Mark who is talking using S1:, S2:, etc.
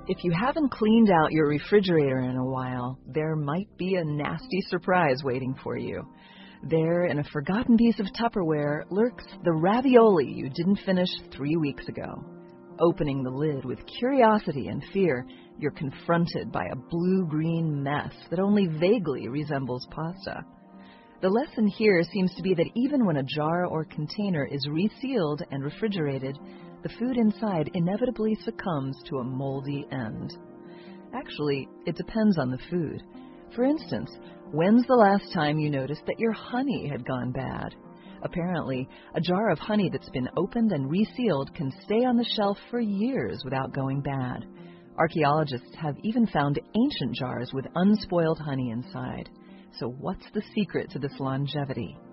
S1: If you haven't cleaned out your refrigerator in a while, there might be a nasty surprise waiting for you. There, in a forgotten piece of Tupperware, lurks the ravioli you didn't finish 3 weeks ago. Opening the lid with curiosity and fear, you're confronted by a blue-green mess that only vaguely resembles pasta. The lesson here seems to be that even when a jar or container is resealed and refrigerated, the food inside inevitably succumbs to a moldy end. Actually, it depends on the food. For instance, when's the last time you noticed that your honey had gone bad? Apparently, a jar of honey that's been opened and resealed can stay on the shelf for years without going bad. Archaeologists have even found ancient jars with unspoiled honey inside. So what's the secret to this longevity?